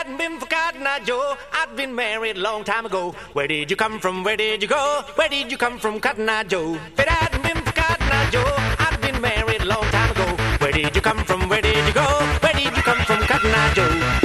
hadn't been for Cotton Eye Joe, I'd been married a long time ago. Where did you come from? Where did you go? Where did you come from, Cotton Eye Joe? If it hadn't been for Cotton Eye Joe, I'd been married a long time ago. Where did you come from? Where did you go? Where did you come from, Cotton Eye Joe?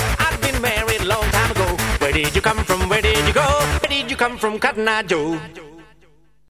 Where did you come from? Where did you go? Where did you come from, Cotton Eye Joe?